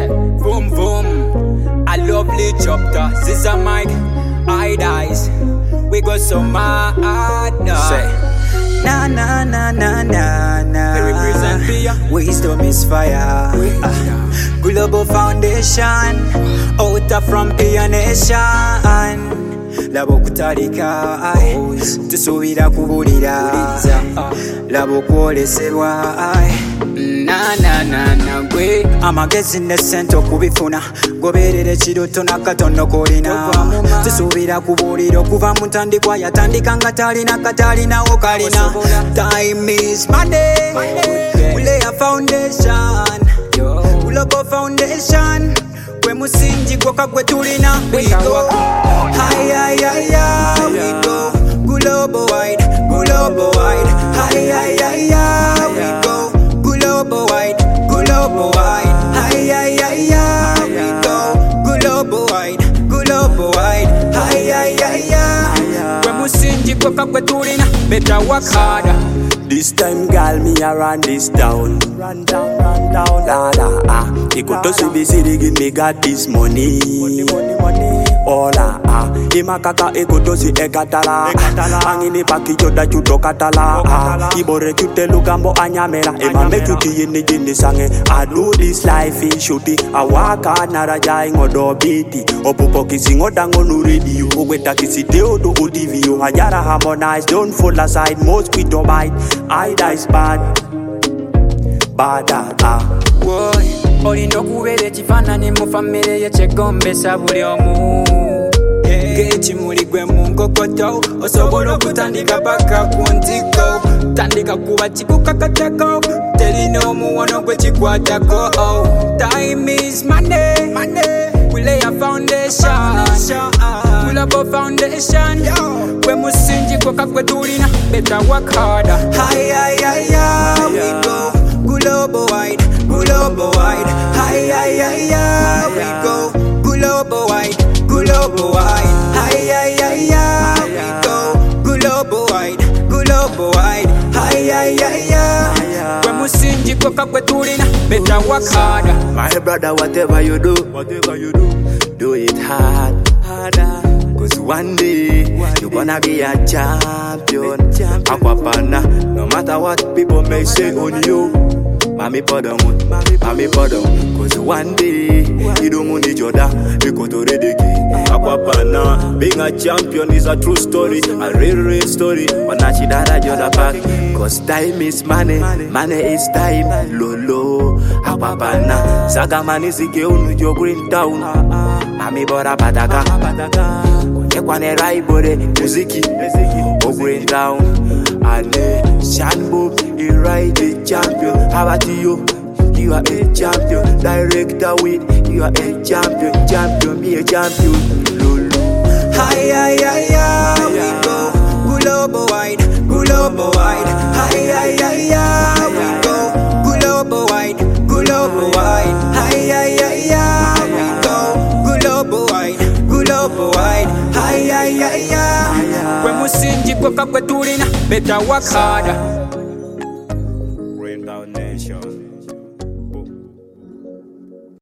Boom boom, a lovely chapter. This a mic, I dies. We got so mad. Na na na na na na. We represent fear. Wisdom is fire. Global Foundation, out from Pia Nation. Labo kutalika, tusubira kubulira. Labo kwolesebwa. Na na na na gwe amagezi n'essente okubifuna goberera ekiruto nakatono kolina tusubira kubulira okuva mu ntandikwa yatandika nga talina katalinawo kalina. Time is money. We lay a foundation. Global Foundation gwe musingi gwokka gwe tulina. We go high, we go global wide, global wide. High, we go global wide, global wide. High, we go global wide, global wide. High, gwe musingi gwokka gwe tulina. Better work harder. This time, girl, me a run this down. Run down, la la ah. Ikoto si busy give me got this money. Money. Oh la ah. Imakaka ikoto si ekatala. Angini paki joda chuto katala ah. Ibore chute lugambo anyamera. Ema me chuti yini jini sange. I do this life in shuti. Awaka naraja ingodo biti. Opupo kisi ngodango nu radio. Ugweta kisi teodo udivio. Hajara harmonize, don't fall aside. Mosquito bite. I dies bad. Bada Woy, olina okubeera ekifaananyi mu famire yekyegombesa buli omu. Ng'ekimuli gwe mu nkokoto osobola okutandika paka ku ntiko. Tandika kuba kikukakatako terina omuwono gwe kikwatako. Time is money. We lay a foundation. Global Foundation gwe musingi gwokka gwe tulina. Better work harder. high, we go global wide, global wide. High, we go global wide, global wide. High, we go global wide, global wide. Gwe musingi gwokka gwe tulina. Better work harder. My brother, whatever you do, do it harder. Cause one day, you gonna be a champion. Aquapana, no matter what people may say on you. Mami pardon. Cause one day, you don't need your da. You go to redeki. Aquapana, being a champion is a true story. A real story. Wanachidara joda back. Cause time is money. Money is time. Lolo. Aquapana. Sagamani sike unu jo green town. Mami bora bataka. Ekwane raibore. Muziki. O green town. Ane. Shanbo. He ride the champion. How about you? You are a champion. Director with. You are a champion. Be a champion. Lulu. High, we go global wide, global wide. High, we go global wide, global wide. High, we go global wide, global wide. Gwe musingi gwokka gwe tulina. Better work harder.